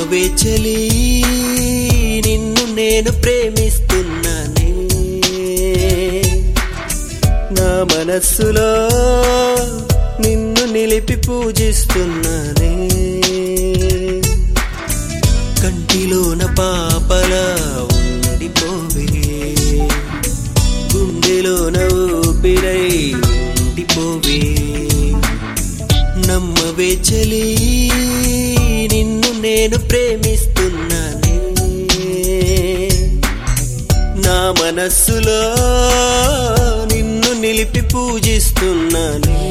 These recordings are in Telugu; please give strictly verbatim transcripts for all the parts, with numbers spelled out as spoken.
నమ్మవే చలి నిన్ను నేను ప్రేమిస్తున్నానే నా మనస్సులో నిన్ను నిలిపి పూజిస్తున్నానే కంటిలోన పాపలా ఉండిపోవే గుండెలోన ఊపిరై ఉండిపోవే నమ్మవే చలి నిన్ను నేను ప్రేమిస్తున్నానే నా మనస్సులో నిన్ను నిలిపి పూజిస్తున్నానే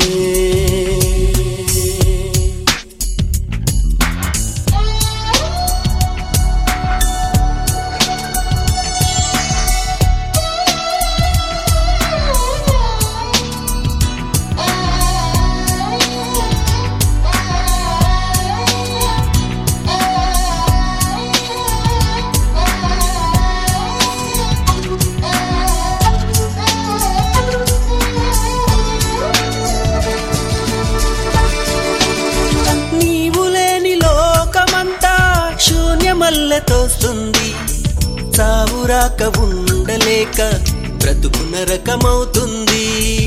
తోస్తుంది సావురాక ఉండలేక బ్రతుకు నరకమవుతుంది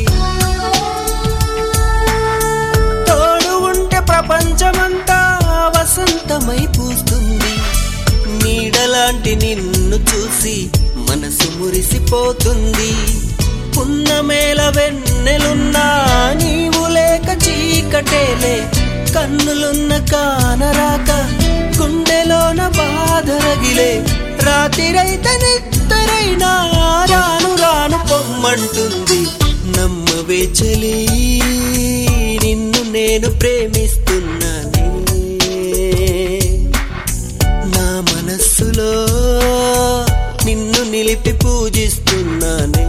తోడు ఉంటే ప్రపంచమంతా వసంతమై పూస్తుంది నీడలాంటి నిన్ను చూసి మనసు మురిసిపోతుంది పున్నమేల వెన్నెలున్నా నీవు లేక చీకటేలే కన్నులున్న కానరాక గుండెలోన బాధరగిలే రాత్రిరైతే నిత్తరైనా రాను రాను పొమ్మంటుంది నమ్మవే చలి నిన్ను నేను ప్రేమిస్తున్నానే నా మనస్సులో నిన్ను నిలిపి పూజిస్తున్నానే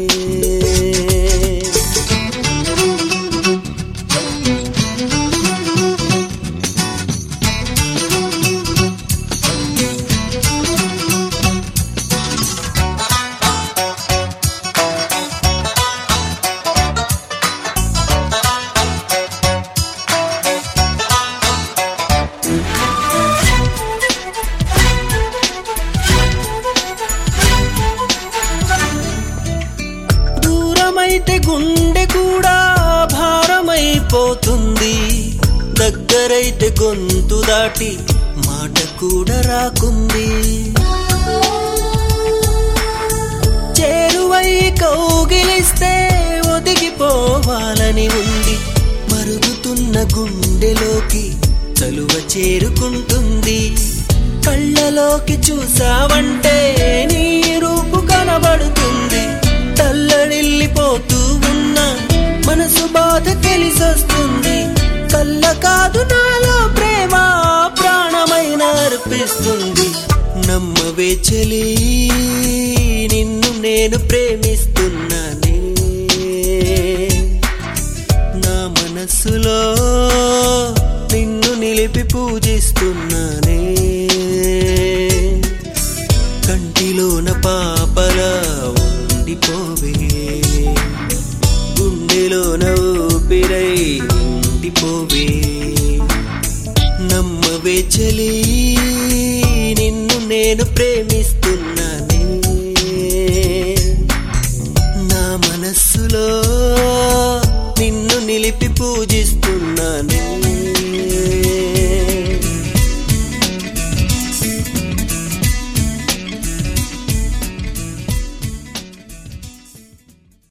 అయితే గుండె కూడా భారమైపోతుంది దగ్గరైతే గొంతు దాటి మాట కూడా రాకుంది చేరువై కౌగిలిస్తే ఒదిగిపోవాలని ఉంది మరుగుతున్న గుండెలోకి చలువ చేరుకుంటుంది కళ్ళలోకి చూసావంటే నీ రూపు కనబడుతుంది తల్లడిల్లిపోతూ ఉన్న మనసు బాధ తెలిసొస్తుంది కళ్ళ కాదు నాలో ప్రేమ ప్రాణమైన అర్పిస్తుంది నమ్మవే చలి నిన్ను నేను ప్రేమిస్తున్నానే నా మనస్సులో నిన్ను నిలిపి పూజిస్తున్నానే కంటిలోన పాపలా ఉండిపోవే గుండెలోన ఊపిరై ఉండిపోవే నమ్మవే చలి నిన్ను నేను ప్రేమిస్తూ